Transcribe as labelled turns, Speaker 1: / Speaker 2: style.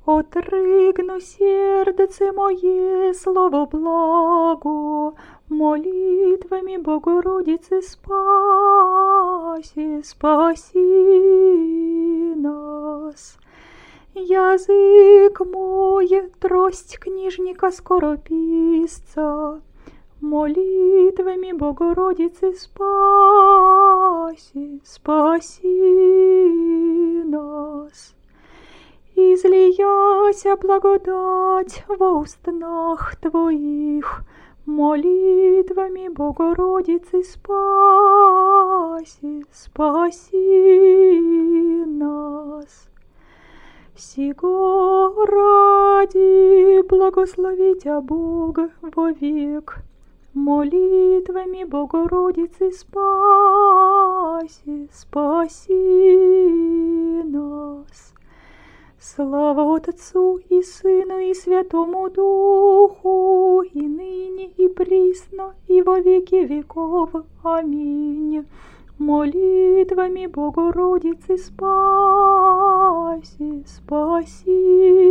Speaker 1: Отрыгну сердце мое слово благо, молитвами Богородицы спаси, спаси нас. Язык мой, трость книжника скорописца, молитвами Богородицы спаси, спаси нас. Излияся благодать во устнах Твоих, молитвами Богородицы спаси, спаси нас. Сего ради благослови Тя Бог вовек, молитвами Богородицы спаси, спаси нас. Слава Отцу и Сыну и Святому Духу, и ныне, и присно, и во веки веков. Аминь. Молитвами Богородицы спаси, спаси